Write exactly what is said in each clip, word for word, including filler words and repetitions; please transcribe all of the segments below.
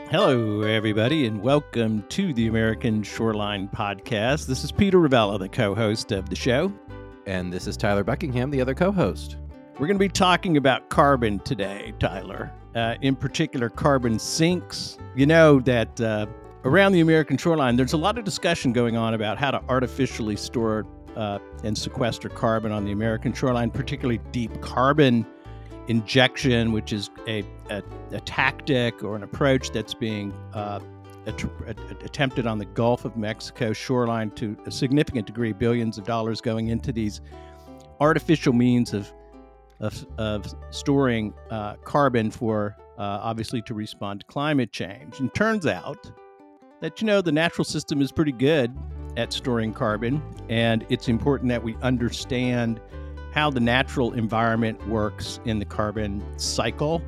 Hello, everybody, and welcome to the American Shoreline Podcast. This is Peter Ravella, the co-host of the show. And this is Tyler Buckingham, the other co-host. We're going to be talking about carbon today, Tyler. Uh, in particular, carbon sinks. You know that uh, around the American shoreline, there's a lot of discussion going on about how to artificially store uh, and sequester carbon on the American shoreline, particularly deep carbon injection, which is a, a, a tactic or an approach that's being uh, att- attempted on the Gulf of Mexico shoreline to a significant degree, billions of dollars going into these artificial means of of, of storing uh, carbon for, uh, obviously, to respond to climate change. And turns out that, you know, the natural system is pretty good at storing carbon, and it's important that we understand how the natural environment works in the carbon cycle.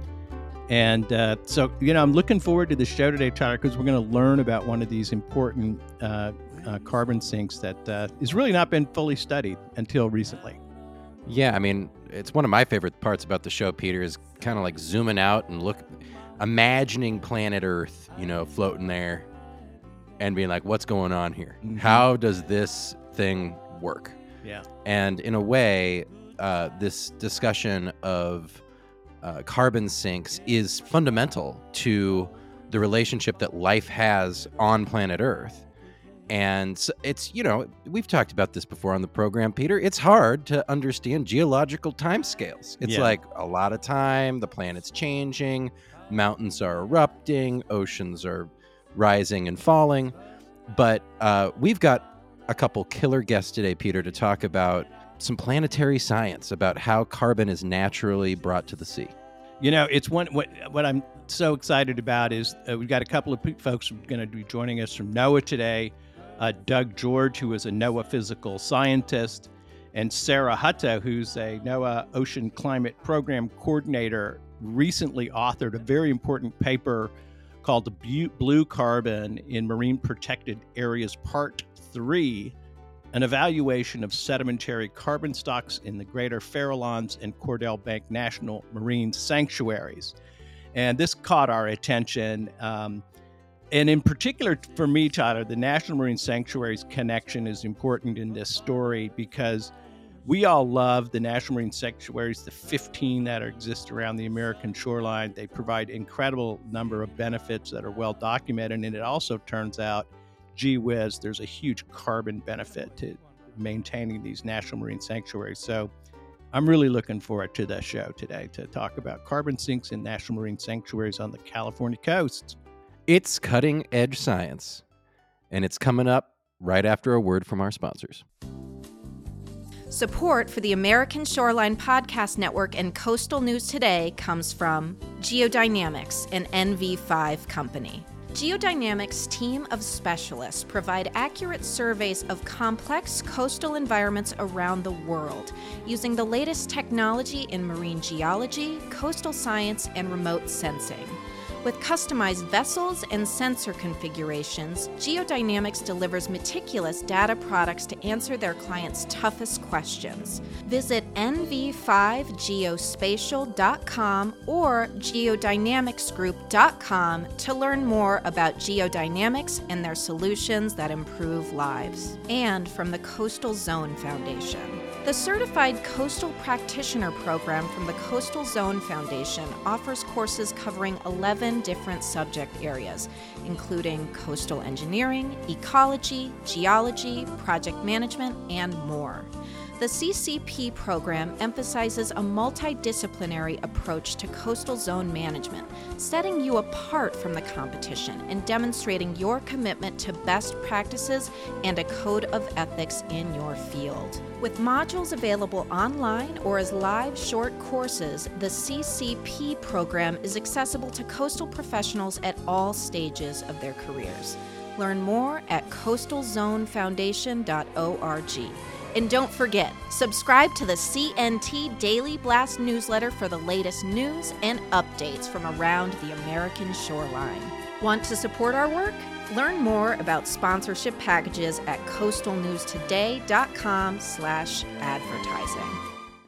And uh, so, you know, I'm looking forward to the show today, Tyler, because we're going to learn about one of these important uh, uh, carbon sinks that uh, has really not been fully studied until recently. Yeah, I mean, it's one of my favorite parts about the show, Peter, is kind of like zooming out and look, imagining planet Earth, you know, floating there and being like, what's going on here? Mm-hmm. How does this thing work? Yeah. And in a way, uh, this discussion of uh, carbon sinks is fundamental to the relationship that life has on planet Earth. And it's, you know, we've talked about this before on the program, Peter. It's hard to understand geological timescales. It's Yeah. like a lot of time, the planet's changing, mountains are erupting, oceans are rising and falling. But uh, we've got a couple killer guests today, Peter, to talk about some planetary science, about how carbon is naturally brought to the sea. You know, it's one, what, what I'm so excited about is uh, we've got a couple of folks who are going to be joining us from NOAA today. Uh, Doug George, who is a NOAA physical scientist, and Sarah Hutto, who's a NOAA Ocean Climate Program Coordinator, recently authored a very important paper called the Blue Carbon in Marine Protected Areas Part three, an evaluation of sedimentary carbon stocks in the Greater Farallones and Cordell Bank National Marine Sanctuaries. And this caught our attention. Um, And in particular, for me, Tyler, the National Marine Sanctuaries connection is important in this story because we all love the National Marine Sanctuaries, the fifteen that exist around the American shoreline. They provide incredible number of benefits that are well documented. And it also turns out, gee whiz, there's a huge carbon benefit to maintaining these National Marine Sanctuaries. So I'm really looking forward to the show today to talk about carbon sinks in National Marine Sanctuaries on the California coast. It's cutting-edge science, and it's coming up right after a word from our sponsors. Support for the American Shoreline Podcast Network and Coastal News Today comes from Geodynamics, an N V five company. Geodynamics' team of specialists provide accurate surveys of complex coastal environments around the world using the latest technology in marine geology, coastal science, and remote sensing. With customized vessels and sensor configurations, Geodynamics delivers meticulous data products to answer their clients' toughest questions. Visit N V five geospatial dot com or geodynamics group dot com to learn more about geodynamics and their solutions that improve lives. And from the Coastal Zone Foundation. The Certified Coastal Practitioner Program from the Coastal Zone Foundation offers courses covering eleven different subject areas, including coastal engineering, ecology, geology, project management, and more. The C C P program emphasizes a multidisciplinary approach to coastal zone management, setting you apart from the competition and demonstrating your commitment to best practices and a code of ethics in your field. With modules available online or as live short courses, the C C P program is accessible to coastal professionals at all stages of their careers. Learn more at coastal zone foundation dot org. And don't forget, subscribe to the C N T Daily Blast newsletter for the latest news and updates from around the American shoreline. Want to support our work? Learn more about sponsorship packages at coastal news today dot com slash advertising.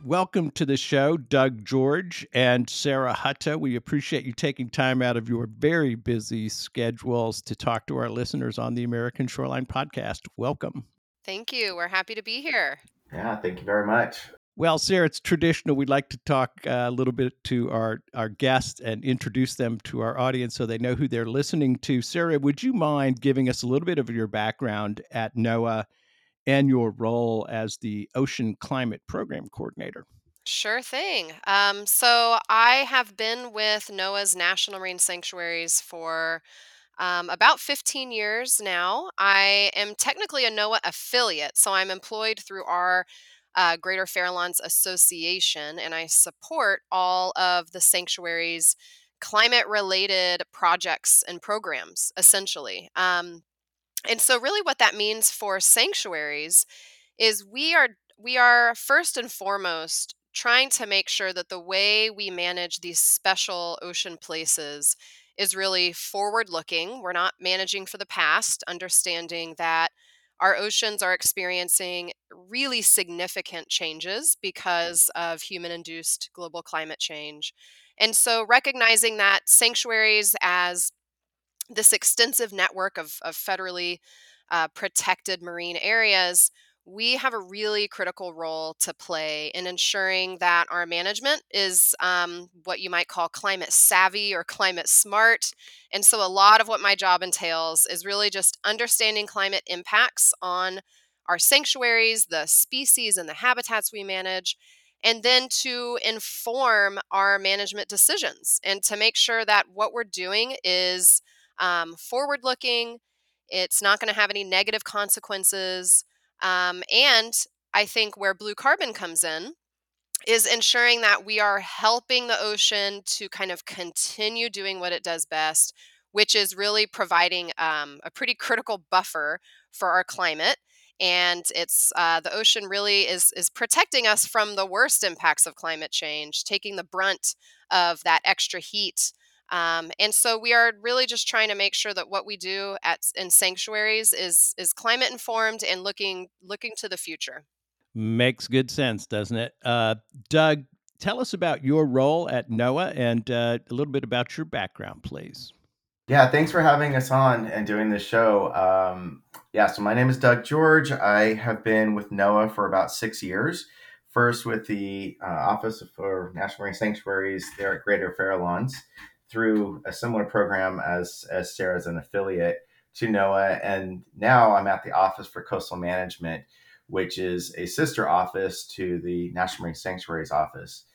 welcome to the show, Doug George and Sarah Hutta. We appreciate you taking time out of your very busy schedules to talk to our listeners on the American Shoreline Podcast. Welcome. Thank you. We're happy to be here. Yeah, thank you very much. Well, Sarah, it's traditional. We'd like to talk uh, a little bit to our, our guests and introduce them to our audience so they know who they're listening to. Sarah, would you mind giving us a little bit of your background at NOAA and your role as the Ocean Climate Program Coordinator? Sure thing. Um, so I have been with NOAA's National Marine Sanctuaries for um, about fifteen years now. I am technically a NOAA affiliate, so I'm employed through our uh, Greater Farallones Association, and I support all of the sanctuary's climate-related projects and programs, essentially. Um, and so, really, what that means for sanctuaries is we are we are first and foremost trying to make sure that the way we manage these special ocean places is really forward looking. We're not managing for the past, understanding that our oceans are experiencing really significant changes because of human induced global climate change. And so recognizing that sanctuaries as this extensive network of, of federally uh, protected marine areas, we have a really critical role to play in ensuring that our management is um, what you might call climate savvy or climate smart. And so, a lot of what my job entails is really just understanding climate impacts on our sanctuaries, the species, and the habitats we manage, and then to inform our management decisions and to make sure that what we're doing is um, forward looking. It's not going to have any negative consequences. Um, and I think where blue carbon comes in is ensuring that we are helping the ocean to kind of continue doing what it does best, which is really providing um, a pretty critical buffer for our climate. And it's uh, the ocean really is is protecting us from the worst impacts of climate change, taking the brunt of that extra heat. Um, and so we are really just trying to make sure that what we do at in sanctuaries is is climate informed and looking looking to the future. Makes good sense, doesn't it? Uh, Doug, tell us about your role at NOAA and uh, a little bit about your background, please. Yeah, thanks for having us on and doing this show. Um, yeah, so my name is Doug George. I have been with NOAA for about six years. First with the uh, Office for National Marine Sanctuaries there at Greater Farallones through a similar program as, as Sarah's an affiliate to NOAA. And now I'm at the Office for Coastal Management, which is a sister office to the National Marine Sanctuaries Office.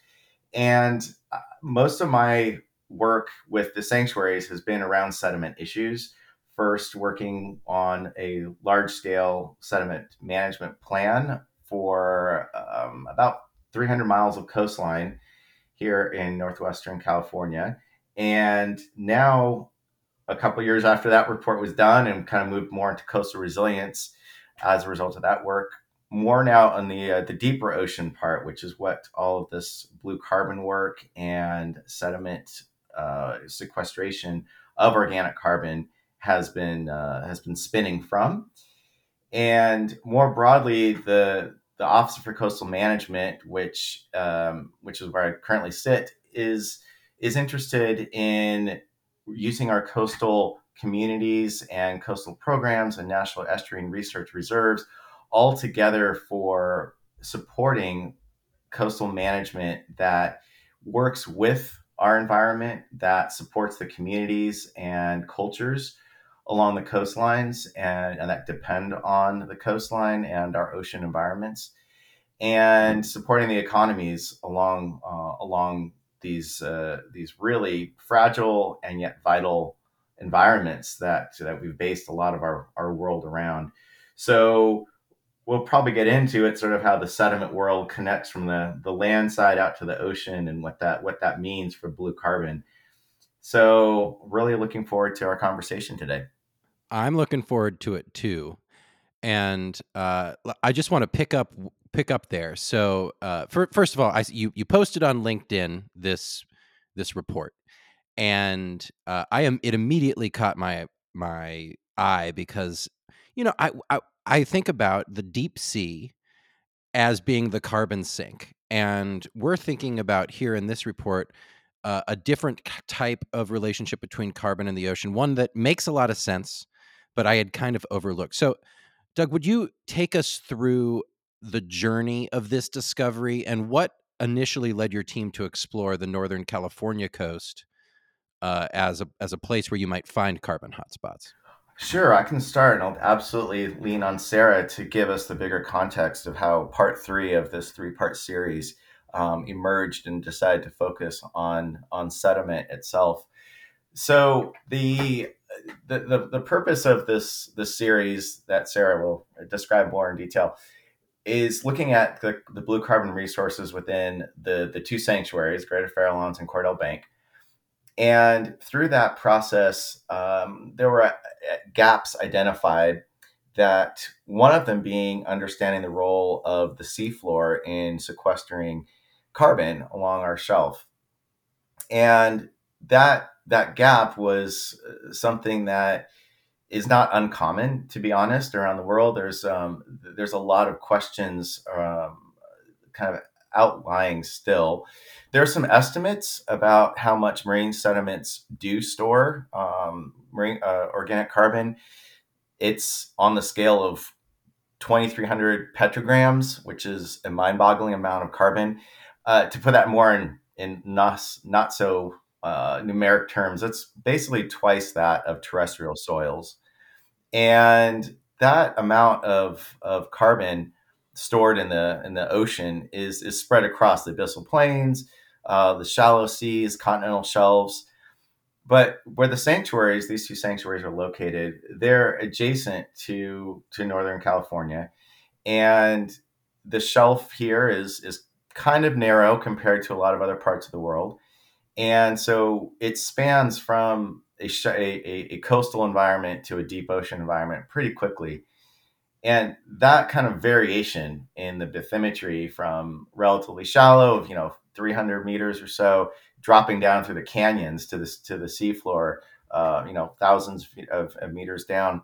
And uh, most of my work with the sanctuaries has been around sediment issues. First, working on a large scale sediment management plan for um, about three hundred miles of coastline here in Northwestern California. And now, a couple of years after that report was done and kind of moved more into coastal resilience as a result of that work, more now on the uh, the deeper ocean part, which is what all of this blue carbon work and sediment uh, sequestration of organic carbon has been uh, has been spinning from. And more broadly, the the Office for Coastal Management, which um, which is where I currently sit, is is interested in using our coastal communities and coastal programs and national estuarine research reserves all together for supporting coastal management that works with our environment, that supports the communities and cultures along the coastlines and, and that depend on the coastline and our ocean environments, and supporting the economies along uh, along these uh, these really fragile and yet vital environments that that we've based a lot of our, our world around. So we'll probably get into it, sort of how the sediment world connects from the, the land side out to the ocean and what that what that means for blue carbon. So really looking forward to our conversation today. I'm looking forward to it too. And uh, I just want to pick up pick up there. So uh, for, first of all, I, you you posted on LinkedIn this this report, and uh, I am it immediately caught my my eye because you know I, I I think about the deep sea as being the carbon sink, And we're thinking about here in this report uh, a different k- type of relationship between carbon and the ocean, one that makes a lot of sense, but I had kind of overlooked. So, Doug, would you take us through the journey of this discovery and what initially led your team to explore the Northern California coast uh, as a as a place where you might find carbon hotspots? Sure, I can start, and I'll absolutely lean on Sarah to give us the bigger context of how part three of this three-part series um, emerged and decided to focus on on sediment itself. So the the, the, the purpose of this this series that Sarah will describe more in detail is looking at the, the blue carbon resources within the, the two sanctuaries, Greater Farallones and Cordell Bank. And through that process, um, there were uh, gaps identified, that one of them being understanding the role of the seafloor in sequestering carbon along our shelf. And that that gap was uh, something that is not uncommon, to be honest, around the world. There's um, there's a lot of questions um, kind of outlying still. There are some estimates about how much marine sediments do store um, marine uh, organic carbon. It's on the scale of twenty-three hundred petrograms, which is a mind-boggling amount of carbon. Uh, to put that more in in not not so uh, numeric terms, it's basically twice that of terrestrial soils. And that amount of of carbon stored in the in the ocean is is spread across the abyssal plains, uh, the shallow seas, continental shelves. But where the sanctuaries, these two sanctuaries are located, they're adjacent to to Northern California, and the shelf here is is kind of narrow compared to a lot of other parts of the world. And so it spans from a, sh- a, a, a coastal environment to a deep ocean environment pretty quickly. And that kind of variation in the bathymetry from relatively shallow, you know, three hundred meters or so, dropping down through the canyons to the, to the seafloor, uh, you know, thousands of, of meters down,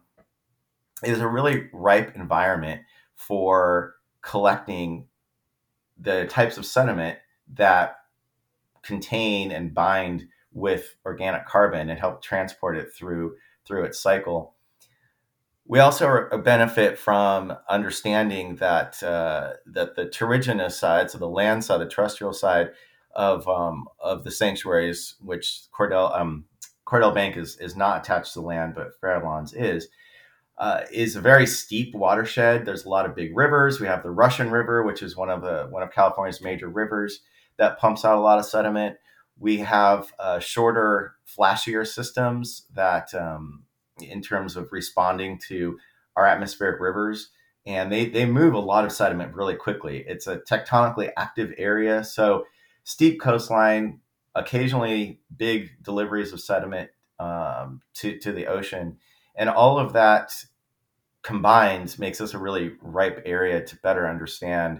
is a really ripe environment for collecting the types of sediment that contain and bind with organic carbon and help transport it through through its cycle. We also benefit from understanding that uh, that the terrigenous side, so the land side, the terrestrial side of um, of the sanctuaries, which Cordell um, Cordell Bank is is not attached to the land, but Farallones is, uh, is a very steep watershed. There's a lot of big rivers. We have the Russian River, which is one of the one of California's major rivers that pumps out a lot of sediment. We have uh, shorter, flashier systems that, um, in terms of responding to our atmospheric rivers, and they they move a lot of sediment really quickly. It's a tectonically active area, so steep coastline, occasionally big deliveries of sediment um, to to the ocean, and all of that combined makes this a really ripe area to better understand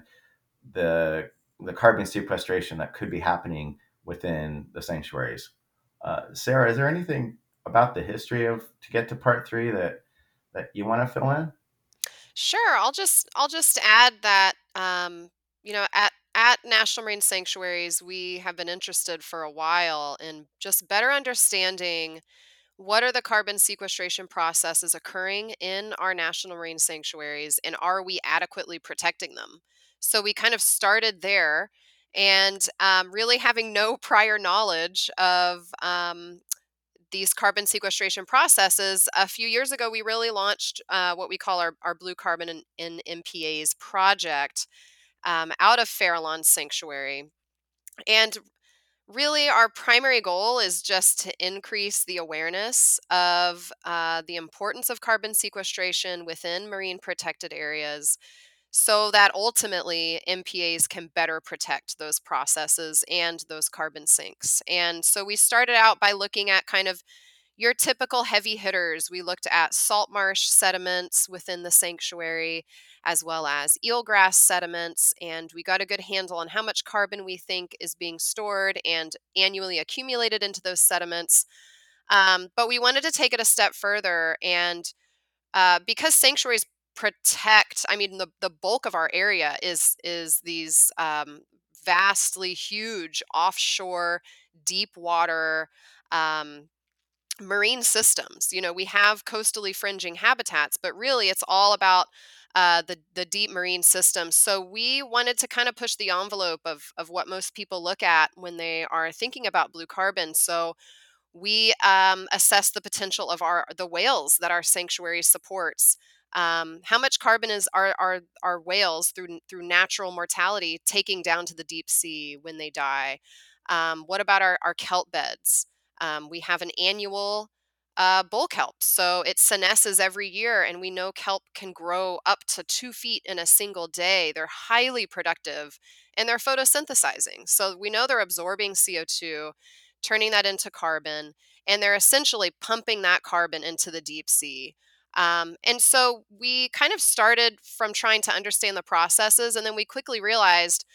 the the carbon sequestration that could be happening within the sanctuaries. Uh, Sarah, is there anything about the history of to get to part three that that you want to fill in? Sure, I'll just I'll just add that um, you know, at at National Marine Sanctuaries, we have been interested for a while in just better understanding what are the carbon sequestration processes occurring in our national marine sanctuaries, and are we adequately protecting them? So we kind of started there, and um, really having no prior knowledge of um, these carbon sequestration processes. A few years ago, we really launched uh, what we call our, our Blue Carbon in, in M P As project um, out of Farallon Sanctuary. And really, our primary goal is just to increase the awareness of uh, the importance of carbon sequestration within marine protected areas, so that ultimately M P As can better protect those processes and those carbon sinks. And so we started out by looking at kind of your typical heavy hitters. We looked at salt marsh sediments within the sanctuary, as well as eelgrass sediments, and we got a good handle on how much carbon we think is being stored and annually accumulated into those sediments. Um, but we wanted to take it a step further, and uh, because sanctuaries protect, I mean, the, the bulk of our area is is these um, vastly huge offshore deep water um, marine systems. You know, we have coastally fringing habitats, but really it's all about uh, the the deep marine systems. So we wanted to kind of push the envelope of of what most people look at when they are thinking about blue carbon. So we um, assess the potential of our the whales that our sanctuary supports. Um, how much carbon is our, our our whales through through natural mortality taking down to the deep sea when they die? Um, what about our, our kelp beds? Um, we have an annual uh, bull kelp, so it senesces every year, and we know kelp can grow up to two feet in a single day. They're highly productive, and they're photosynthesizing, so we know they're absorbing C O two, turning that into carbon, and they're essentially pumping that carbon into the deep sea. Um, and so we kind of started from trying to understand the processes, and then we quickly realized,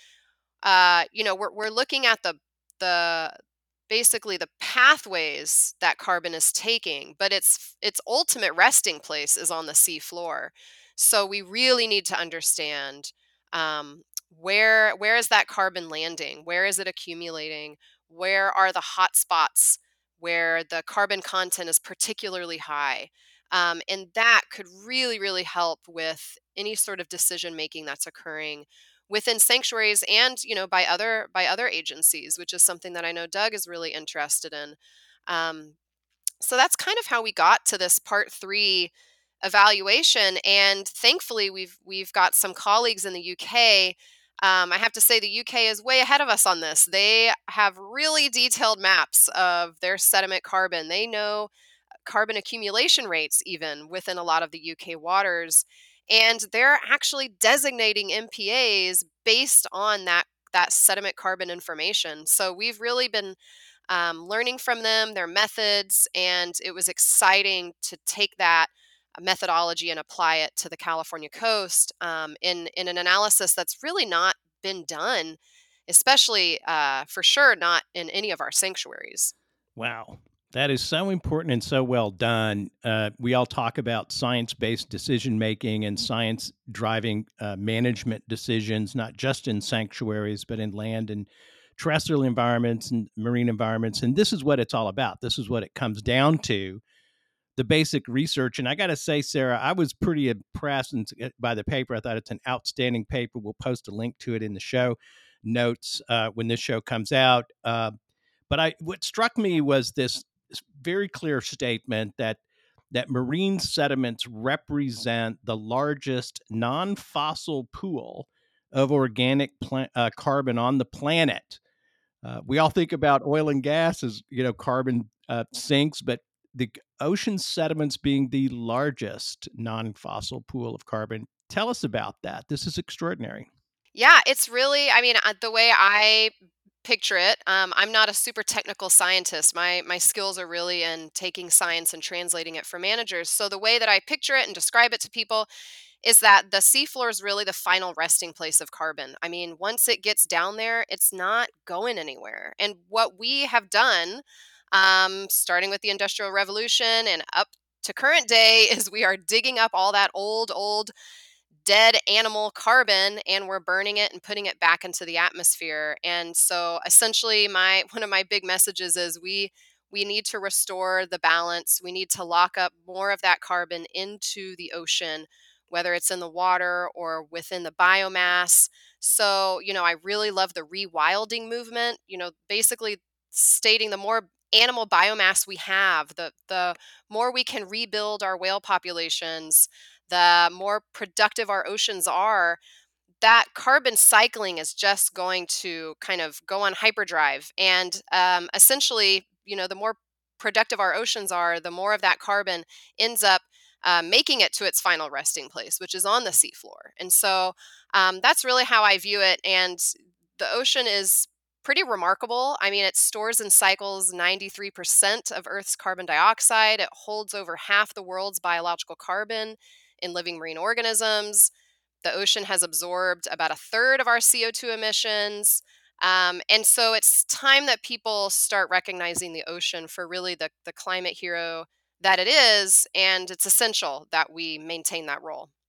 uh, you know, we're we're looking at the the basically the pathways that carbon is taking, but its its ultimate resting place is on the sea floor. So we really need to understand um, where where is that carbon landing? Where is it accumulating? Where are the hot spots where the carbon content is particularly high? Um, and that could really, really help with any sort of decision making that's occurring within sanctuaries and you know by other by other agencies, which is something that I know Doug is really interested in. Um, so that's kind of how we got to this part three evaluation, and thankfully we've we've got some colleagues in the U K. um, I have to say the U K is way ahead of us on this. They have really detailed maps of their sediment carbon. They know carbon accumulation rates even within a lot of the U K waters, and they're actually designating M P As based on that that sediment carbon information. So we've really been um, learning from them, their methods, and it was exciting to take that methodology and apply it to the California coast um, in in an analysis that's really not been done, especially uh, for sure not in any of our sanctuaries. Wow. That is so important and so well done. Uh, we all talk about science based decision making and science driving uh, management decisions, not just in sanctuaries, but in land and terrestrial environments and marine environments. And this is what it's all about. This is what it comes down to, the basic research. And I got to say, Sarah, I was pretty impressed by the paper. I thought it's an outstanding paper. We'll post a link to it in the show notes uh, when this show comes out. Uh, but I, what struck me was this very clear statement that that marine sediments represent the largest non-fossil pool of organic pla- uh, carbon on the planet. Uh, we all think about oil and gas as, you know, carbon uh, sinks, but the ocean sediments being the largest non-fossil pool of carbon. Tell us about that. This is extraordinary. Yeah, it's really, I mean, uh, the way I picture it, um, I'm not a super technical scientist. My my skills are really in taking science and translating it for managers. So the way that I picture it and describe it to people is that the seafloor is really the final resting place of carbon. I mean, once it gets down there, it's not going anywhere. And what we have done, um, starting with the Industrial Revolution and up to current day, is we are digging up all that old, old dead animal carbon, and we're burning it and putting it back into the atmosphere. And so essentially my one of my big messages is we we need to restore the balance. We need to lock up more of that carbon into the ocean, whether it's in the water or within the biomass. So, you know, I really love the rewilding movement, you know, basically stating the more animal biomass we have, the the more we can rebuild our whale populations, the more productive our oceans are. That carbon cycling is just going to kind of go on hyperdrive. And um, essentially, you know, the more productive our oceans are, the more of that carbon ends up uh, making it to its final resting place, which is on the seafloor. And so um, that's really how I view it. And the ocean is pretty remarkable. I mean, it stores and cycles ninety-three percent of Earth's carbon dioxide. It holds over half the world's biological carbon in living marine organisms. The ocean has absorbed about a third of our C O two emissions. Um, and so it's time that people start recognizing the ocean for really the, the climate hero that it is. And it's essential that we maintain that role.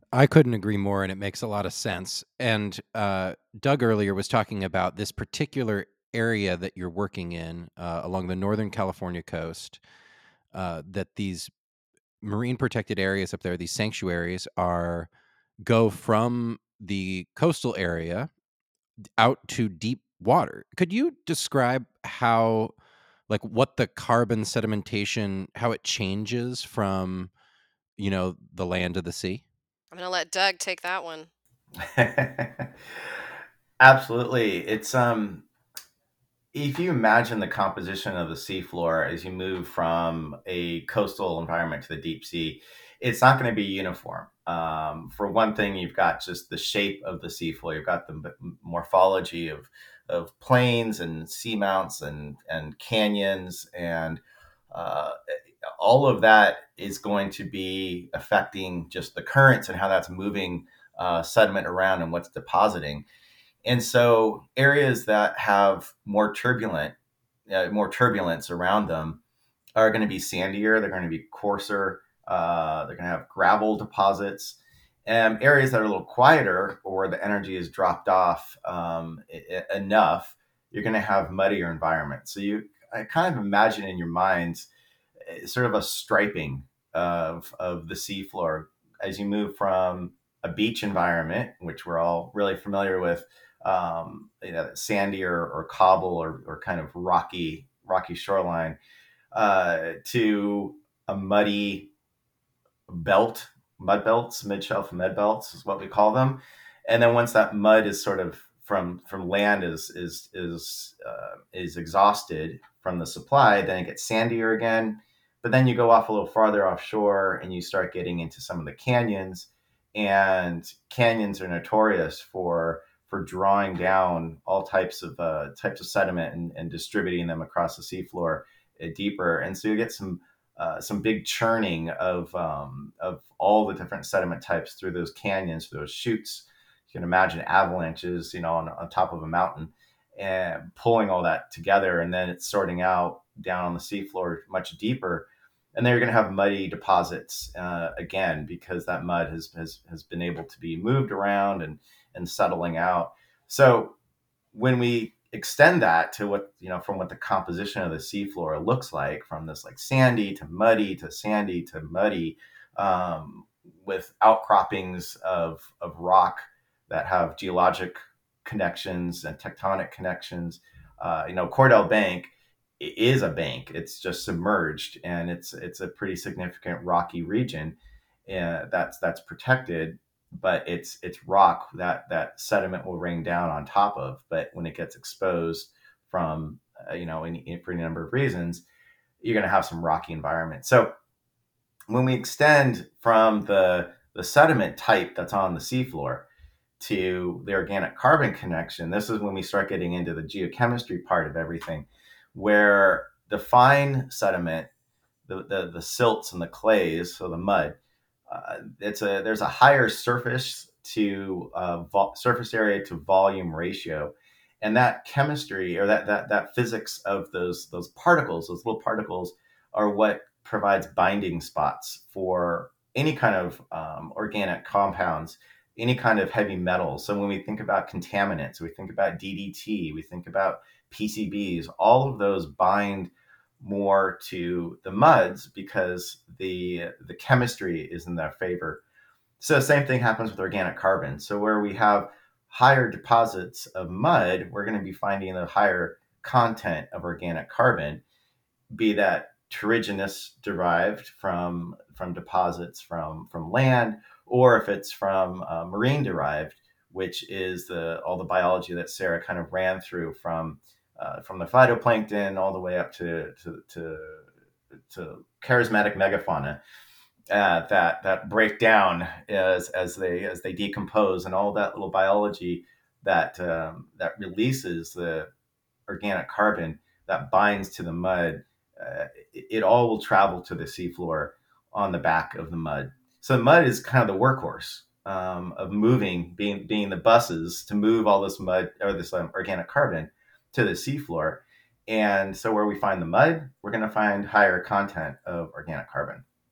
I couldn't agree more, and it makes a lot of sense. And uh, Doug earlier was talking about this particular area that you're working in uh, along the Northern California coast, uh, that these marine protected areas up there, these sanctuaries, are go from the coastal area out to deep water. Could you describe how, like, what the carbon sedimentation, how it changes from, you know, the land to the sea? I'm going to let Doug take that one. Absolutely. It's um if you imagine the composition of the seafloor as you move from a coastal environment to the deep sea, it's not going to be uniform. Um, for one thing, you've got just the shape of the seafloor. You've got the m- morphology of of plains and seamounts and and canyons, and uh, all of that is going to be affecting just the currents and how that's moving uh, sediment around and what's depositing. And so areas that have more turbulent, uh, more turbulence around them are going to be sandier. They're going to be coarser. Uh, they're going to have gravel deposits. And areas that are a little quieter or where the energy is dropped off um, I- I- enough, you're going to have muddier environments. So you I kind of imagine in your minds uh, sort of a striping of of the seafloor as you move from a beach environment, which we're all really familiar with, um, you know, sandy or, or cobble or, or kind of rocky rocky shoreline, uh, to a muddy belt, mud belts, mid shelf mud belts is what we call them. And then once that mud is sort of from from land is is is uh, is exhausted from the supply, then it gets sandier again. But then you go off a little farther offshore and you start getting into some of the canyons, and canyons are notorious for for drawing down all types of uh, types of sediment and, and distributing them across the seafloor uh, deeper. And so you get some uh, some big churning of um, of all the different sediment types through those canyons, through those chutes. You can imagine avalanches, you know, on, on top of a mountain, and pulling all that together, and then it's sorting out down on the seafloor much deeper. And then you're going to have muddy deposits uh, again, because that mud has, has has been able to be moved around and and settling out. So when we extend that to what, you know, from what the composition of the seafloor looks like, from this like sandy to muddy to sandy to muddy, um, with outcroppings of of rock that have geologic connections and tectonic connections. Uh, you know, Cordell Bank is a bank. It's just submerged, and it's it's a pretty significant rocky region uh, that's that's protected, but it's it's rock that that sediment will rain down on top of. But when it gets exposed from uh, you know, in, in, for any number of reasons, you're going to have some rocky environment. So when we extend from the the sediment type that's on the seafloor to the organic carbon connection, this is when we start getting into the geochemistry part of everything, where the fine sediment, the the, the silts and the clays, so the mud, uh, it's a there's a higher surface to uh, vo- surface area to volume ratio, and that chemistry or that that that physics of those those particles, those little particles, are what provides binding spots for any kind of um, organic compounds, any kind of heavy metals. So when we think about contaminants, we think about D D T, we think about P C Bs, all of those bind more to the muds because the the chemistry is in their favor. So the same thing happens with organic carbon. So where we have higher deposits of mud, we're going to be finding a higher content of organic carbon, be that terrigenous derived from from deposits from from land, or if it's from uh, marine derived, which is the all the biology that Sarah kind of ran through from uh, from the phytoplankton all the way up to to to, to charismatic megafauna uh, that that break down as as they as they decompose, and all that little biology that um, that releases the organic carbon that binds to the mud. Uh, it, it all will travel to the seafloor on the back of the mud. So the mud is kind of the workhorse um, of moving, being being the buses to move all this mud or this um, organic carbon to the seafloor. And so where we find the mud, we're going to find higher content of organic carbon.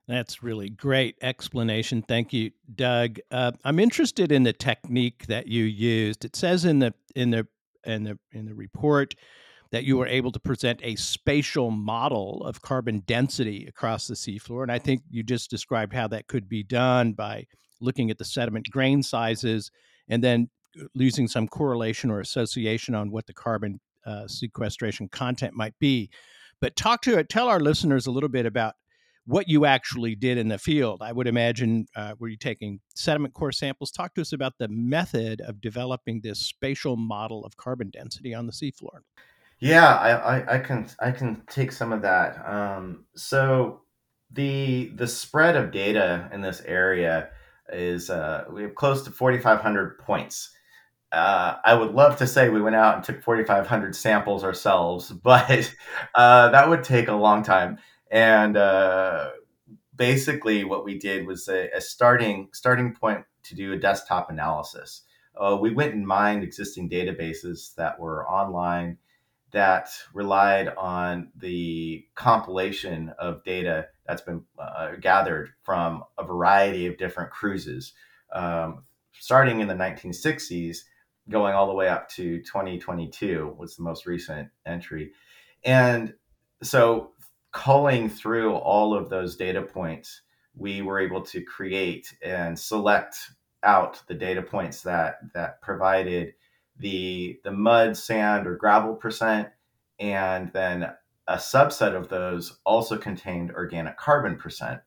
That's really great explanation. Thank you, Doug. Uh, I'm interested in the technique that you used. It says in the in the in the in the report that you were able to present a spatial model of carbon density across the seafloor, and I think you just described how that could be done by looking at the sediment grain sizes and then using some correlation or association on what the carbon uh, sequestration content might be. But talk to tell our listeners a little bit about what you actually did in the field. I would imagine, uh, were you taking sediment core samples? Talk to us about the method of developing this spatial model of carbon density on the seafloor. Yeah, I, I, I can I can take some of that. Um, so the the spread of data in this area is uh, we have close to forty-five hundred points. Uh, I would love to say we went out and took forty-five hundred samples ourselves, but uh, that would take a long time. And uh, basically, what we did was a, a starting starting point to do a desktop analysis. Uh, we went and mined existing databases that were online that relied on the compilation of data that's been uh, gathered from a variety of different cruises, um, starting in the nineteen sixties, going all the way up to twenty twenty-two was the most recent entry. And so, culling through all of those data points, we were able to create and select out the data points that that provided the the mud, sand, or gravel percent, and then a subset of those also contained organic carbon percent.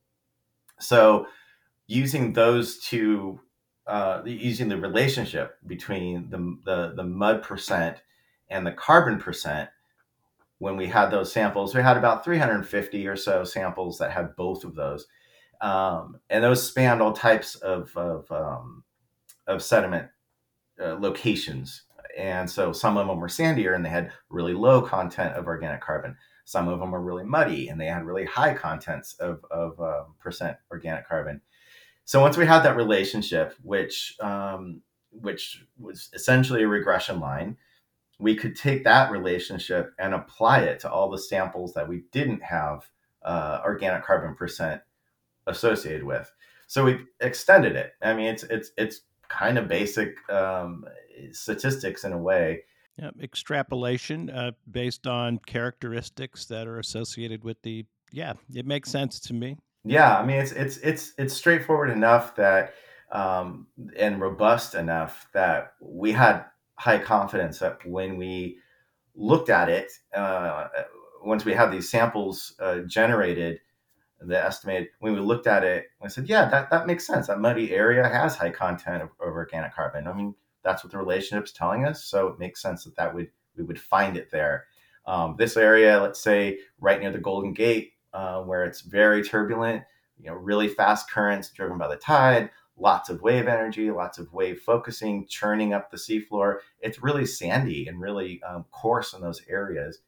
So using those two, uh, using the relationship between the, the the mud percent and the carbon percent, when we had those samples, we had about three hundred fifty or so samples that had both of those, um, and those spanned all types of of, um, of sediment uh, locations. And so some of them were sandier and they had really low content of organic carbon. Some of them were really muddy and they had really high contents of, of uh, percent organic carbon. So once we had that relationship, which um, which was essentially a regression line, we could take that relationship and apply it to all the samples that we didn't have uh, organic carbon percent associated with. So we extended it. I mean, it's it's it's kind of basic um, statistics in a way. Yeah, extrapolation uh, based on characteristics that are associated with the. Yeah, it makes sense to me. Yeah, I mean, it's it's it's it's straightforward enough that um, and robust enough that we had high confidence that when we looked at it, uh, once we had these samples uh, generated, the estimated, when we looked at it, we said, yeah, that, that makes sense. That muddy area has high content of, of organic carbon. I mean, that's what the relationship's telling us. So it makes sense that, that would we would find it there. Um, this area, let's say right near the Golden Gate, uh, where it's very turbulent, you know, really fast currents driven by the tide, lots of wave energy, lots of wave focusing, churning up the seafloor. It's really sandy and really um, coarse in those areas.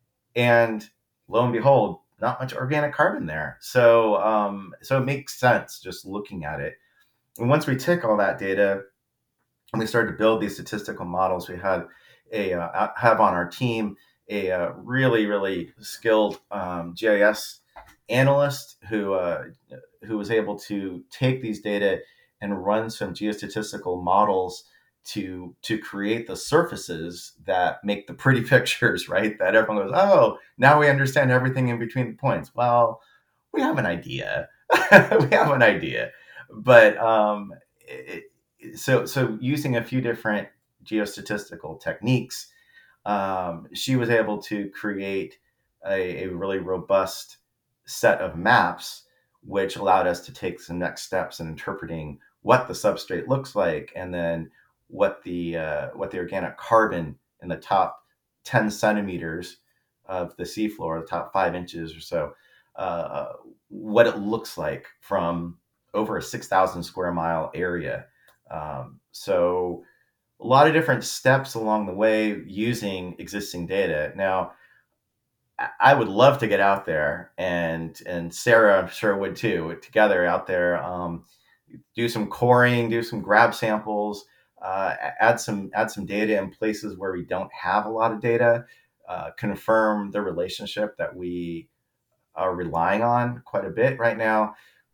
And lo and behold, not much organic carbon there. So, um, so it makes sense just looking at it. And once we took all that data and we started to build these statistical models, we had a uh, have on our team a uh, really really skilled um, G I S analyst who uh, who was able to take these data and run some geostatistical models to to create the surfaces that make the pretty pictures, right? That everyone goes, oh, now we understand everything in between the points. Well, we have an idea. we have an idea, but um, it, so so using a few different geostatistical techniques, um, she was able to create a, a really robust set of maps, which allowed us to take some next steps in interpreting what the substrate looks like, and then what the uh, what the organic carbon in the top ten centimeters of the seafloor, the top five inches or so, uh, what it looks like from over a six thousand square mile area. Um, so a lot of different steps along the way using existing data. Now, I would love to get out there, and and Sarah, I'm sure, would too, together out there, um, do some coring, do some grab samples, uh, add some add some data in places where we don't have a lot of data, uh, confirm the relationship that we are relying on quite a bit right now.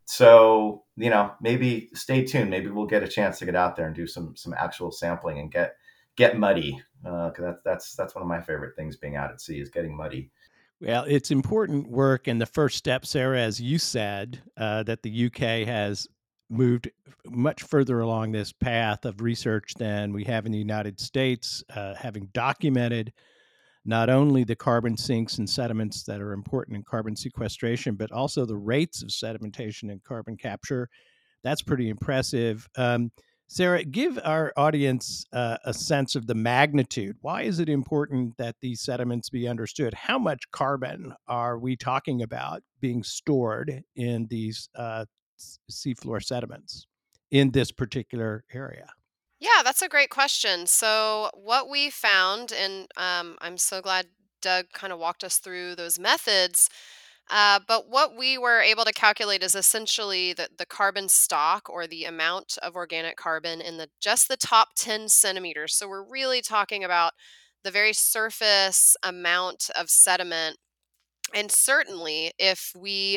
So, you know, maybe stay tuned. Maybe we'll get a chance to get out there and do some some actual sampling and get get muddy. Because uh, that's that's that's one of my favorite things being out at sea is getting muddy. Well, it's important work, and the first step, Sarah, as you said, uh, that the U K has moved much further along this path of research than we have in the United States, uh, having documented not only the carbon sinks and sediments that are important in carbon sequestration, but also the rates of sedimentation and carbon capture. That's pretty impressive. Um, Sarah, give our audience uh, a sense of the magnitude. Why is it important that these sediments be understood? How much carbon are we talking about being stored in these uh, seafloor sediments in this particular area? Yeah, that's a great question. So, what we found, and um, I'm so glad Doug kind of walked us through those methods. Uh, but what we were able to calculate is essentially the, the carbon stock or the amount of organic carbon in the just the top ten centimeters. So, we're really talking about the very surface amount of sediment. And certainly, if we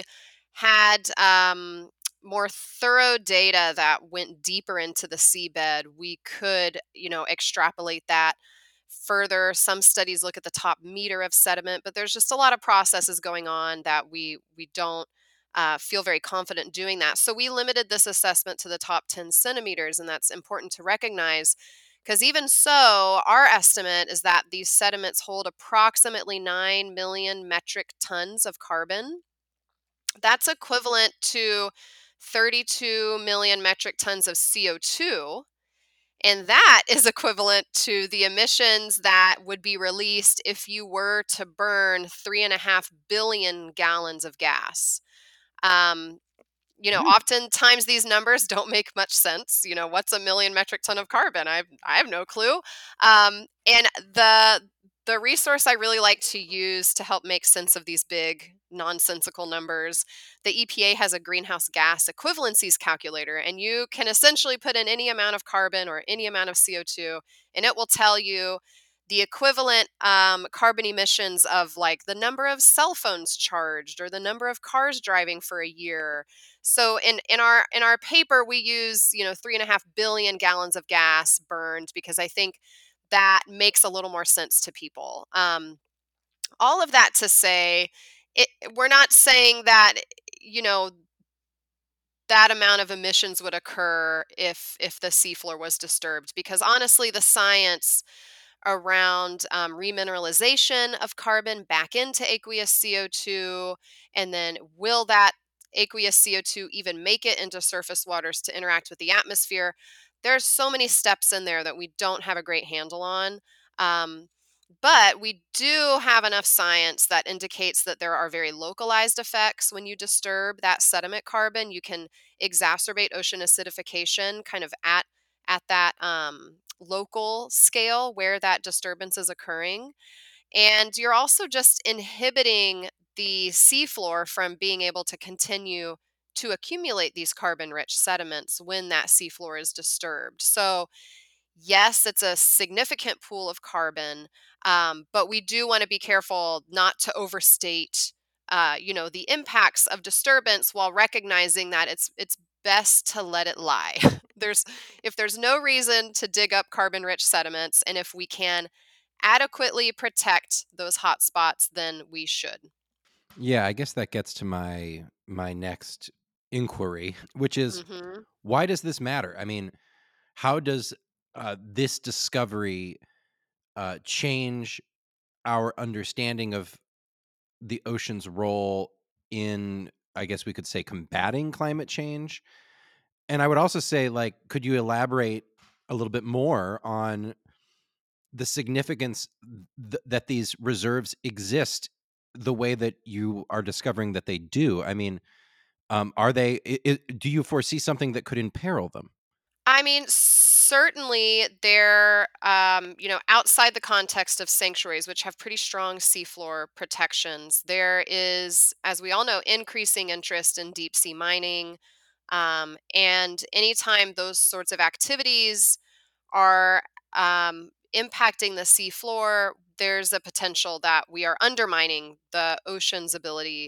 had um, more thorough data that went deeper into the seabed, we could, you know, extrapolate that further. Some studies look at the top meter of sediment, but there's just a lot of processes going on that we we don't uh, feel very confident doing that. So we limited this assessment to the top ten centimeters, and that's important to recognize because even so, our estimate is that these sediments hold approximately nine million metric tons of carbon. That's equivalent to thirty-two million metric tons of C O two. And that is equivalent to the emissions that would be released if you were to burn three and a half billion gallons of gas. Um, you know, Whew. oftentimes these numbers don't make much sense. You know, what's a million metric ton of carbon? I have, I have no clue. Um, and the the resource I really like to use to help make sense of these big nonsensical numbers, the E P A has a greenhouse gas equivalencies calculator, and you can essentially put in any amount of carbon or any amount of C O two, and it will tell you the equivalent um, carbon emissions of like the number of cell phones charged or the number of cars driving for a year. So in in our in our paper, we use you know three and a half billion gallons of gas burned because I think that makes a little more sense to people. Um, all of that to say, it, we're not saying that you know that amount of emissions would occur if if the seafloor was disturbed because honestly, the science around um, remineralization of carbon back into aqueous C O two, and then will that aqueous C O two even make it into surface waters to interact with the atmosphere? There's so many steps in there that we don't have a great handle on. Um, but we do have enough science that indicates that there are very localized effects when you disturb that sediment carbon. You can exacerbate ocean acidification kind of at at that um, local scale where that disturbance is occurring. And you're also just inhibiting the seafloor from being able to continue to accumulate these carbon rich sediments when that seafloor is disturbed. So, yes, it's a significant pool of carbon, um, but we do want to be careful not to overstate, uh, you know, the impacts of disturbance while recognizing that it's it's best to let it lie. there's if there's no reason to dig up carbon-rich sediments, and if we can adequately protect those hot spots, then we should. Yeah, I guess that gets to my my next inquiry, which is hmm why does this matter? I mean, how does uh, this discovery uh, change our understanding of the ocean's role in, I guess we could say, combating climate change? And I would also say, like, could you elaborate a little bit more on the significance th- that these reserves exist the way that you are discovering that they do? I mean, um, are they? I I do you foresee something that could imperil them? I mean, certainly they're, um, you know, outside the context of sanctuaries, which have pretty strong seafloor protections. There is, as we all know, increasing interest in deep sea mining. Um, and anytime those sorts of activities are um, impacting the seafloor, there's a potential that we are undermining the ocean's ability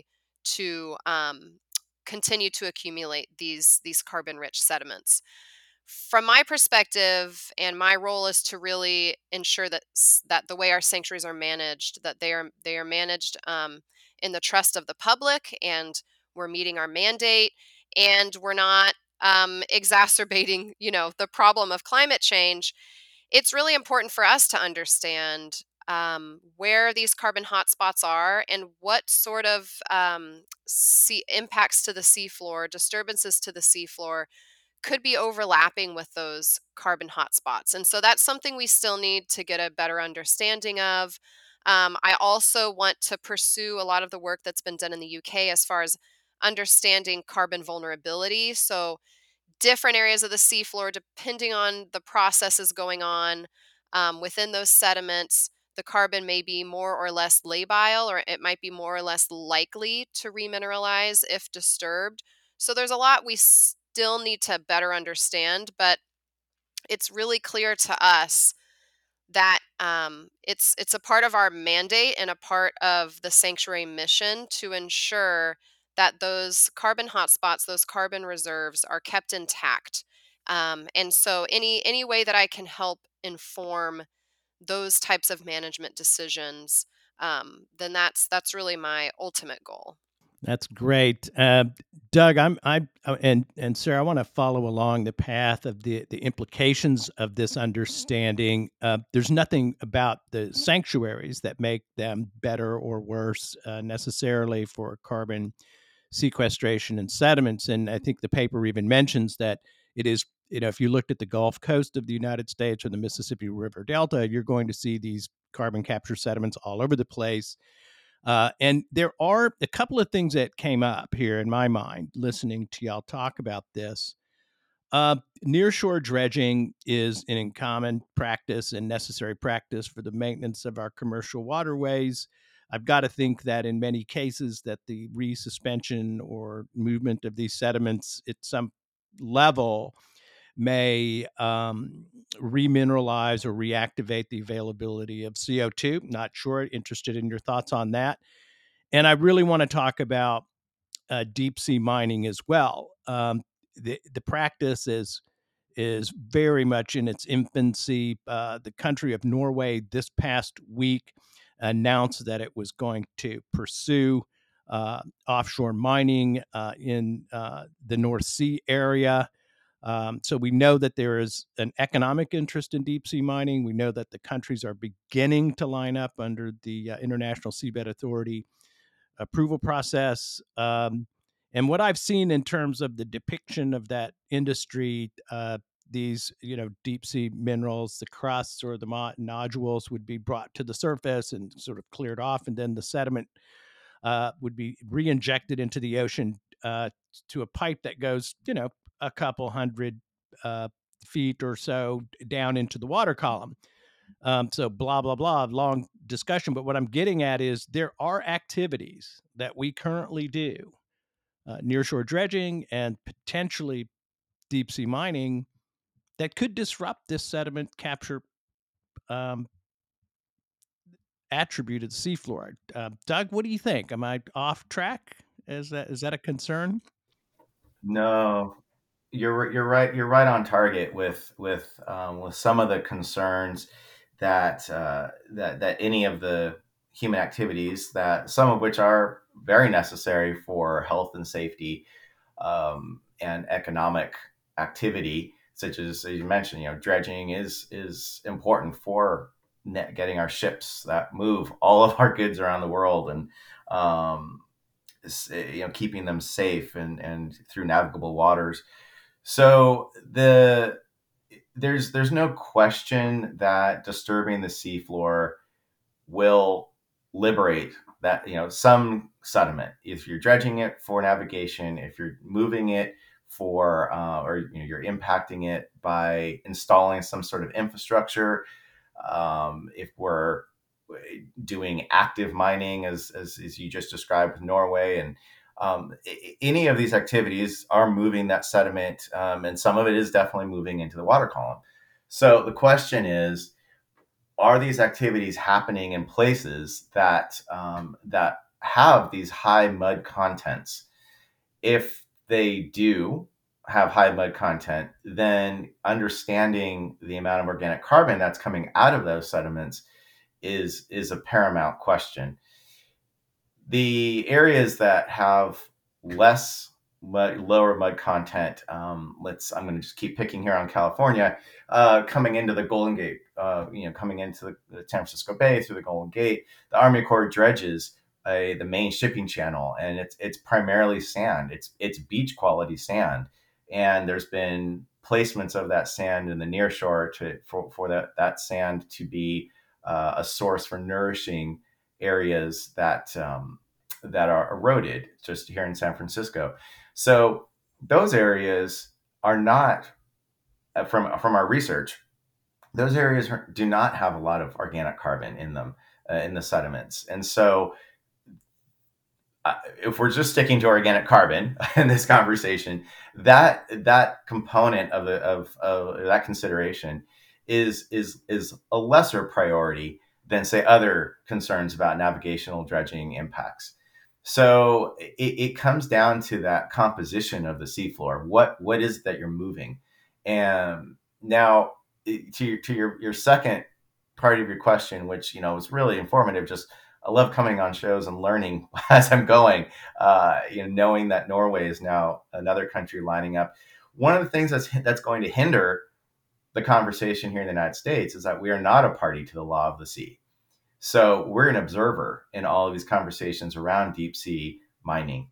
to um, continue to accumulate these these carbon-rich sediments. From my perspective, and my role is to really ensure that s- that the way our sanctuaries are managed, that they are they are managed um, in the trust of the public, and we're meeting our mandate, and we're not um, exacerbating, you know, the problem of climate change. It's really important for us to understand um, where these carbon hotspots are and what sort of um, sea impacts to the seafloor, disturbances to the seafloor could be overlapping with those carbon hotspots. And so that's something we still need to get a better understanding of. Um, I also want to pursue a lot of the work that's been done in the U K as far as understanding carbon vulnerability. So different areas of the seafloor, depending on the processes going on um, within those sediments, the carbon may be more or less labile, or it might be more or less likely to remineralize if disturbed. So there's a lot we still need to better understand, but it's really clear to us that um, it's it's a part of our mandate and a part of the sanctuary mission to ensure that those carbon hotspots, those carbon reserves, are kept intact. Um, and so, any any way that I can help inform those types of management decisions, um, then that's that's really my ultimate goal. That's great, uh, Doug. I'm I uh, and and Sarah. I want to follow along the path of the the implications of this understanding. Uh, there's nothing about the sanctuaries that make them better or worse uh, necessarily for carbon sequestration and sediments. And I think the paper even mentions that it is. You know, if you looked at the Gulf Coast of the United States or the Mississippi River Delta, you're going to see these carbon capture sediments all over the place. Uh, and there are a couple of things that came up here in my mind listening to y'all talk about this. Uh, nearshore dredging is an common practice and necessary practice for the maintenance of our commercial waterways. I've got to think that in many cases that the resuspension or movement of these sediments at some level may um, remineralize or reactivate the availability of C O two. Not sure. Interested in your thoughts on that. And I really want to talk about uh, deep sea mining as well. Um, the the practice is is very much in its infancy. Uh, the country of Norway this past week announced that it was going to pursue uh, offshore mining uh, in uh, the North Sea area. Um, so we know that there is an economic interest in deep sea mining. We know that the countries are beginning to line up under the uh, International Seabed Authority approval process. Um, and what I've seen in terms of the depiction of that industry, uh, these you know deep sea minerals, the crusts or the mo- nodules would be brought to the surface and sort of cleared off, and then the sediment uh, would be re-injected into the ocean uh, to a pipe that goes you know a couple hundred uh, feet or so down into the water column. Um, so blah, blah, blah, long discussion. But what I'm getting at is there are activities that we currently do, uh, nearshore dredging and potentially deep sea mining, that could disrupt this sediment capture um, attribute of the seafloor. Uh, Doug, what do you think? Am I off track? Is that is that a concern? No, you're you're right. You're right on target with with um, with some of the concerns that uh, that that any of the human activities, that some of which are very necessary for health and safety, um, and economic activity, such as, as you mentioned, you know, dredging is is important for net getting our ships that move all of our goods around the world, and um, you know, keeping them safe and and through navigable waters. So the there's there's no question that disturbing the seafloor will liberate that, you know, some sediment. If you're dredging it for navigation, if you're moving it for uh, or you know, you're impacting it by installing some sort of infrastructure, um, if we're doing active mining, as, as, as you just described with Norway, and um, any of these activities are moving that sediment, um, and some of it is definitely moving into the water column. So the question is, are these activities happening in places that um, that have these high mud contents. If they do have high mud content, then understanding the amount of organic carbon that's coming out of those sediments is is a paramount question. The areas that have less mud, lower mud content, um, let's I'm going to just keep picking here on California, uh, coming into the Golden Gate, uh, you know, coming into the, the San Francisco Bay through the Golden Gate, the Army Corps dredges uh, the main shipping channel, and it's it's primarily sand. It's it's beach quality sand, and there's been placements of that sand in the near shore to for, for that that sand to be uh, a source for nourishing areas that um, that are eroded just here in San Francisco. So those areas are not uh, from from our research. Those areas do not have a lot of organic carbon in them uh, in the sediments, and so uh, if we're just sticking to organic carbon in this conversation, that that component of the of, of that consideration is is is a lesser priority than say other concerns about navigational dredging impacts. So it, it comes down to that composition of the seafloor. What what is it that you're moving? And now to your, to your your second part of your question, which you know was really informative. Just I love coming on shows and learning as I'm going. Uh, you know, knowing that Norway is now another country lining up. One of the things that's that's going to hinder the conversation here in the United States is that we are not a party to the law of the sea. So we're an observer in all of these conversations around deep sea mining,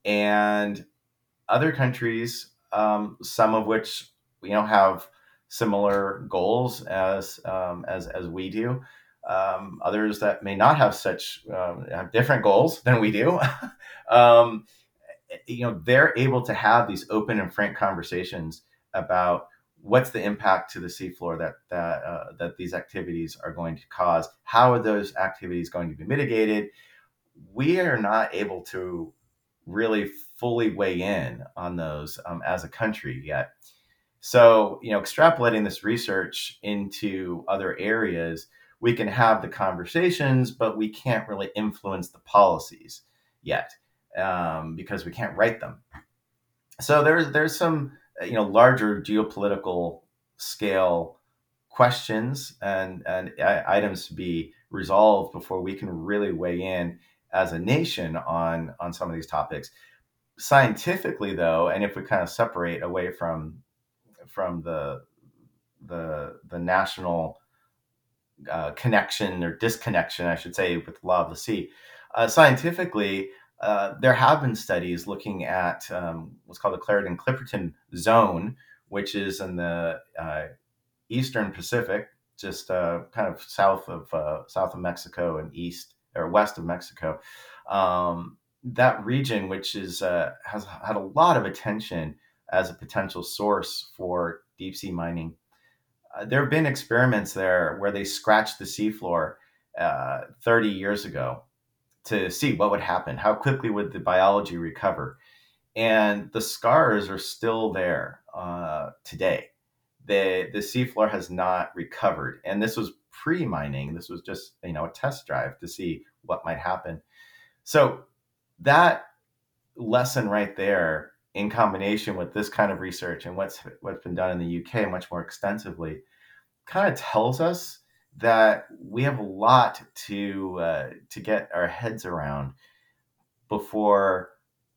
and other countries, um, some of which you know have similar goals as um, as as we do. Um, others that may not have such um, have different goals than we do. um, you know, they're able to have these open and frank conversations about what's the impact to the seafloor that that uh, that these activities are going to cause. How are those activities going to be mitigated? We are not able to really fully weigh in on those um, as a country yet. So, you know, extrapolating this research into other areas, we can have the conversations, but we can't really influence the policies yet um, because we can't write them. So there's there's some you know larger geopolitical scale questions and and items to be resolved before we can really weigh in as a nation on on some of these topics. Scientifically, though, and if we kind of separate away from from the the the national uh, connection or disconnection, I should say, with the law of the sea, uh, scientifically, uh, there have been studies looking at um, what's called the Clarion-Clipperton Zone, which is in the uh, Eastern Pacific, just uh, kind of south of uh, south of Mexico and east or west of Mexico. Um, that region, which is uh, has had a lot of attention as a potential source for deep sea mining. Uh, there have been experiments there where they scratched the seafloor uh, thirty years ago to see what would happen. How quickly would the biology recover? And the scars are still there uh, today. The the seafloor has not recovered, and this was pre-mining. This was just you know a test drive to see what might happen. So that lesson right there, in combination with this kind of research and what's what's been done in the U K much more extensively, kind of tells us that we have a lot to uh, to get our heads around before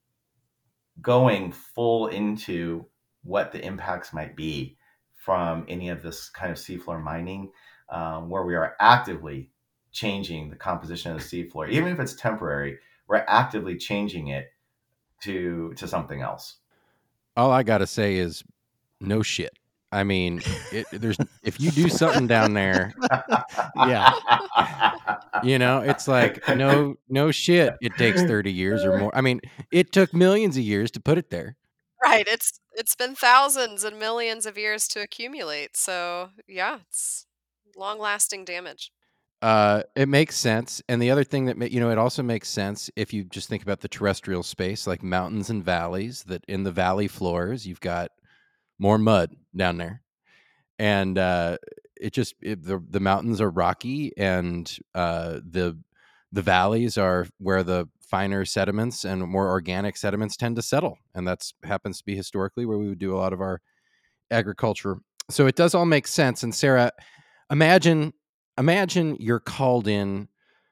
going full into what the impacts might be from any of this kind of seafloor mining, um, where we are actively changing the composition of the seafloor, even if it's temporary. We're actively changing it to to something else. All I gotta say is no shit. I mean, it, there's if you do something down there, Yeah. you know, it's like no no shit. It takes thirty years or more. I mean, it took millions of years to put it there. Right. It's it's been thousands and millions of years to accumulate. So yeah, it's long lasting damage. Uh, it makes sense. And the other thing that ma- you know, it also makes sense if you just think about the terrestrial space, like mountains and valleys. That in the valley floors, you've got more mud down there, and uh, it just it, the the mountains are rocky, and uh, the the valleys are where the finer sediments and more organic sediments tend to settle. And that's happens to be historically where we would do a lot of our agriculture. So it does all make sense. And Sarah, imagine, imagine you're called in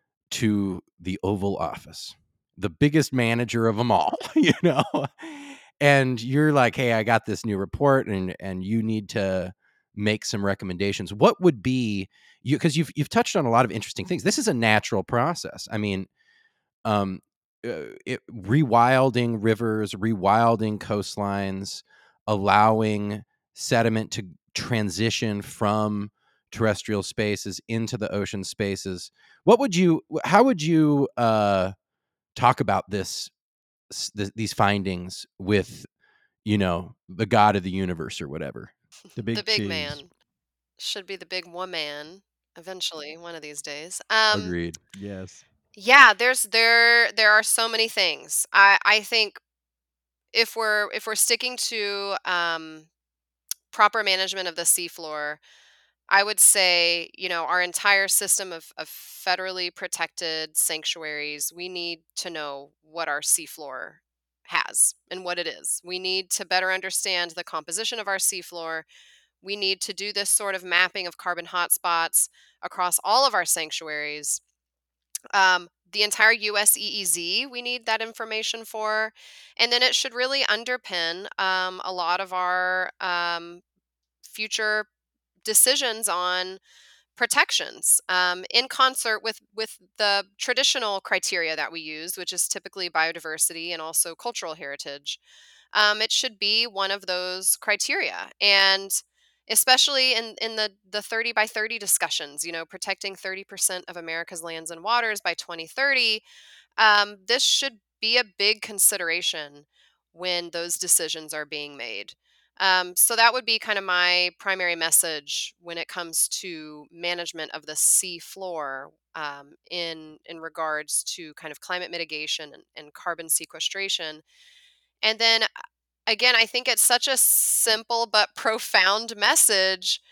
to the Oval Office, the biggest manager of them all, you know, and you're like, hey, I got this new report and, and you need to make some recommendations. What would be you, because you've, you've touched on a lot of interesting things. This is a natural process. I mean, um, uh, it, rewilding rivers, rewilding coastlines, allowing sediment to transition from terrestrial spaces into the ocean spaces. What would you, how would you uh, talk about this, th- these findings with, you know, the God of the universe or whatever? The big The big cheese. man should be the big woman eventually, one of these days. Um, Agreed. Yes. yeah, there's there there are so many things. I I think if we're if we're sticking to um, proper management of the seafloor, I would say, you know, our entire system of, of federally protected sanctuaries, we need to know what our seafloor has and what it is. We need to better understand the composition of our seafloor. We need to do this sort of mapping of carbon hotspots across all of our sanctuaries. Um, the entire U S E E Z, we need that information for. And then it should really underpin um, a lot of our um, future decisions on protections um, in concert with with the traditional criteria that we use, which is typically biodiversity and also cultural heritage. Um, it should be one of those criteria, and especially in in the the thirty by thirty discussions, you know, protecting thirty percent of America's lands and waters by twenty thirty. Um, this should be a big consideration when those decisions are being made. Um, so that would be kind of my primary message when it comes to management of the sea floor um, in in regards to kind of climate mitigation and, and carbon sequestration. And then uh, again, I think it's such a simple but profound message.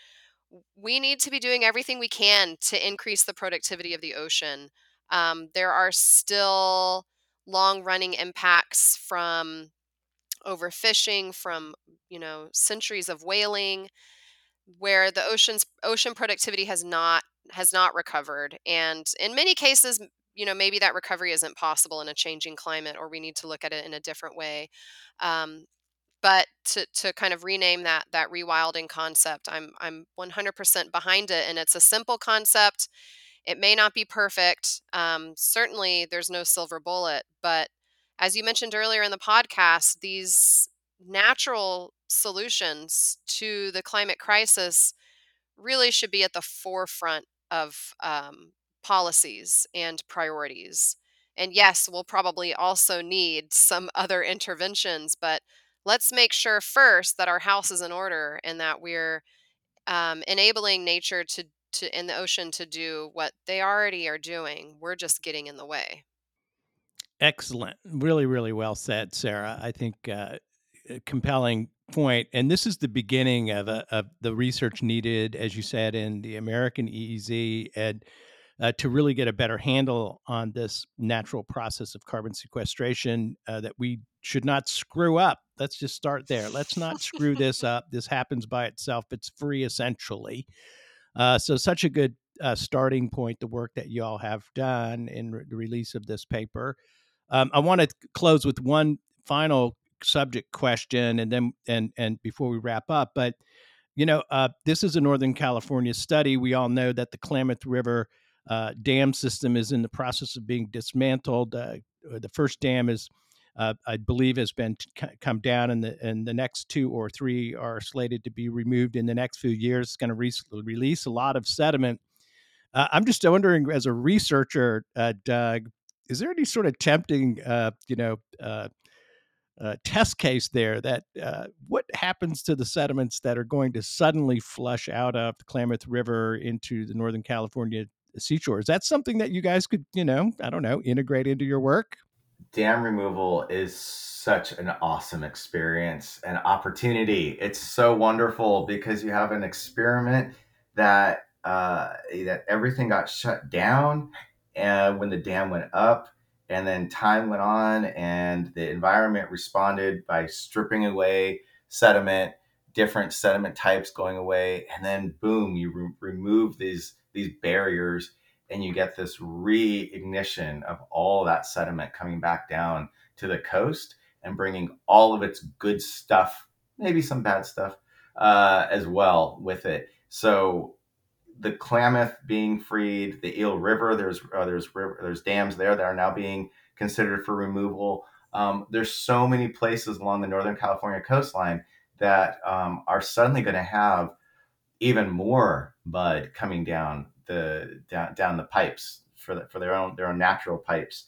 We need to be doing everything we can to increase the productivity of the ocean. Um, there are still long running impacts from overfishing, from you know centuries of whaling, where the ocean's ocean productivity has not has not recovered, and in many cases, m- you know maybe that recovery isn't possible in a changing climate, or we need to look at it in a different way. Um, but to to kind of rename that that rewilding concept, I'm I'm one hundred percent behind it, and it's a simple concept. It may not be perfect. Um, certainly, there's no silver bullet. But as you mentioned earlier in the podcast, these natural solutions to the climate crisis really should be at the forefront of um, policies and priorities. And yes, we'll probably also need some other interventions, but let's make sure first that our house is in order and that we're um, enabling nature to to in the ocean to do what they already are doing. We're just getting in the way. Excellent. Really, really well said, Sarah. I think uh, a compelling point. And this is the beginning of, a, of the research needed, as you said, in the American E E Z, and uh, to really get a better handle on this natural process of carbon sequestration uh, that we should not screw up. Let's just start there. Let's not screw this up. This happens by itself. It's free, essentially. Uh, so, such a good uh, starting point, the work that you all have done in re- the release of this paper. Um, I want to close with one final subject question, and then and and before we wrap up, but you know, uh, this is a Northern California study. We all know that the Klamath River uh, dam system is in the process of being dismantled. Uh, the first dam is, uh, I believe, has been t- come down, and the and the next two or three are slated to be removed in the next few years. It's going to re- release a lot of sediment. Uh, I'm just wondering, as a researcher, uh, Doug, is there any sort of tempting, uh, you know, uh, uh, test case there that uh, what happens to the sediments that are going to suddenly flush out of the Klamath River into the Northern California seashore? Is that something that you guys could, you know, I don't know, integrate into your work? Dam removal is such an awesome experience and opportunity. It's so wonderful because you have an experiment that uh, that everything got shut down, and when the dam went up, and then time went on and the environment responded by stripping away sediment, different sediment types going away, and then boom, you re- remove these these barriers, and you get this reignition of all that sediment coming back down to the coast and bringing all of its good stuff, maybe some bad stuff, uh, as well with it. So the Klamath being freed, the Eel River, there's uh, there's there's dams there that are now being considered for removal. Um, there's so many places along the Northern California coastline that um, are suddenly going to have even more mud coming down the down, down the pipes for the, for their own their own natural pipes.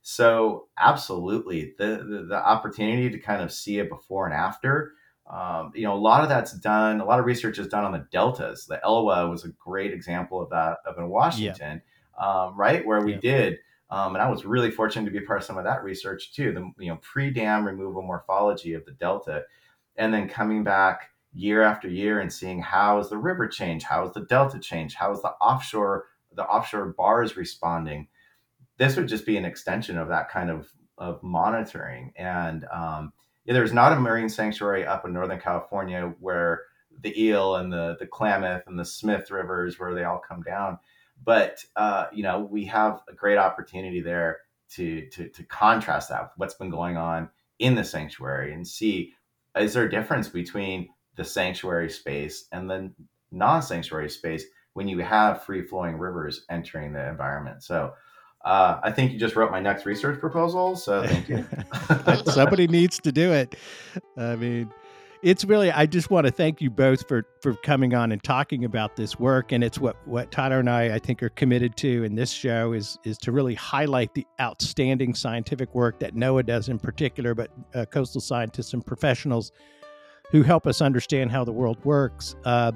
So absolutely, the, the the opportunity to kind of see it before and after. Um, you know, a lot of that's done. A lot of research is done on the deltas. The Elwha was a great example of that up in Washington, yeah. um, right where we yeah. did. Um, and I was really fortunate to be part of some of that research too. The you know pre-dam removal morphology of the delta, and then coming back year after year and seeing how is the river change, how is the delta change, how is the offshore the offshore bars responding. This would just be an extension of that kind of of monitoring. And um, yeah, there's not a marine sanctuary up in Northern California where the Eel and the the Klamath and the Smith rivers where they all come down. But uh, you know, we have a great opportunity there to to to contrast that with what's been going on in the sanctuary and see, is there a difference between the sanctuary space and the non-sanctuary space when you have free-flowing rivers entering the environment. So uh, I think you just wrote my next research proposal, so thank you. Somebody needs to do it. I mean, it's really, I just want to thank you both for, for coming on and talking about this work. And it's what, what Tyler and I, I think, are committed to in this show is, is to really highlight the outstanding scientific work that NOAA does in particular, but uh, coastal scientists and professionals who help us understand how the world works. Uh,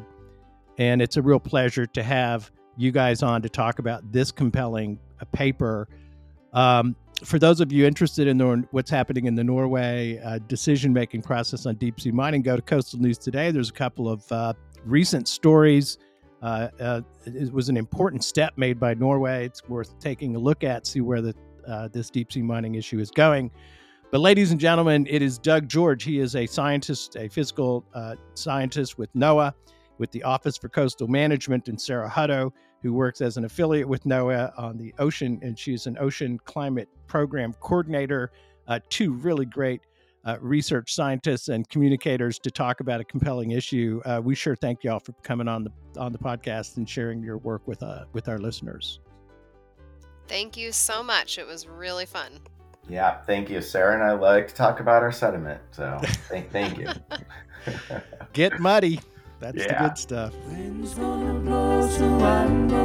and it's a real pleasure to have you guys on to talk about this compelling uh, paper. Um, for those of you interested in the, what's happening in the Norway uh, decision-making process on deep sea mining, go to Coastal News Today. There's a couple of uh, recent stories. Uh, uh, it was an important step made by Norway. It's worth taking a look at, see where the, uh, this deep sea mining issue is going. But ladies and gentlemen, it is Doug George. He is a scientist, a physical uh, scientist with NOAA, with the Office for Coastal Management, and Sarah Hutto, who works as an affiliate with NOAA on the ocean, and she's an ocean climate program coordinator. Uh, two really great uh, research scientists and communicators to talk about a compelling issue. Uh, we sure thank y'all for coming on the on the podcast and sharing your work with uh, with our listeners. Thank you so much. It was really fun. Yeah, thank you. Sarah and I like to talk about our sediment, so thank, thank you. Get muddy. That's yeah. the good stuff. Wind's gonna blow, so I'm